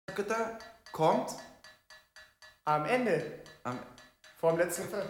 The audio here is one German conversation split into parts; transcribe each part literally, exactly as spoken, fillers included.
Gitter kommt Am Ende. am Vor dem letzten Film.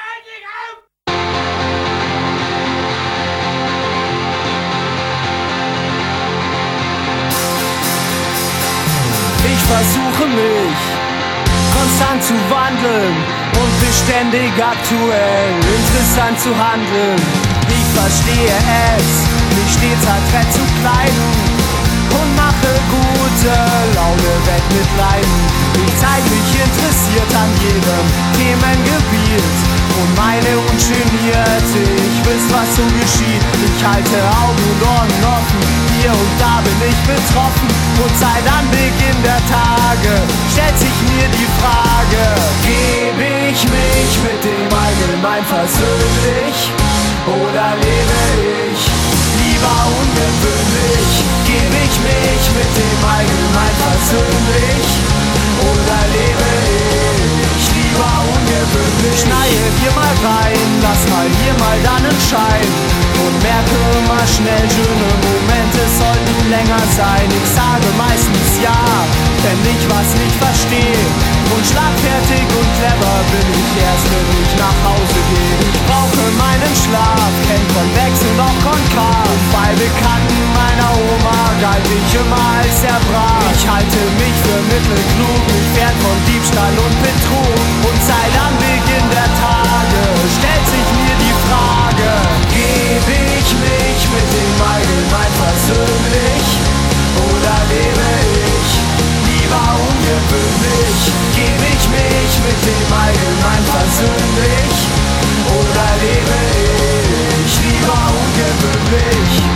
Ich versuche mich konstant zu wandeln und beständig aktuell interessant zu handeln. Ich verstehe es, mich stets adrett zu kleiden und mache gute Laune weg mit Leiden. Ich zeig mich interessiert an jedem Themengebiet und meine ungeniert. Ich weiß, was so geschieht. Ich halte Augen und Ohren offen, hier und da bin ich betroffen. Und seit Anbeginn der Tage stellt sich mir die Frage: Gebe ich mich mit dem Allgemein versöhnlich oder lebe ich lieber ungewöhnlich? Gebe ich mich mit dem Allgemein versöhnlich oder lebe ich lieber ungewöhnlich? Schneie hier mal rein, lass mal hier mal dann einen Schein und merke mal schnell, schöne Momente sollten länger sein. Ich sage meistens ja, wenn ich was nicht verstehe, und schlagfertig und clever bin ich erst, wenn ich nach Hause gehe. Ich brauche meinen Schlaf, kenn konvex und auch konkav. Bei Bekannten meiner Oma galt ich immer als sehr brav. Ich halte mich für mittelklug, mich fern von Diebstahl und Betrug. Und seit Anbeginn der Tage stellt sich mir die Frage: Gebe ich mich mit dem Allgemein versöhnlich oder lebe ich lieber ungewöhnlich? Gebe ich mich mit dem Allgemein versöhnlich oder lebe ich lieber ungewöhnlich?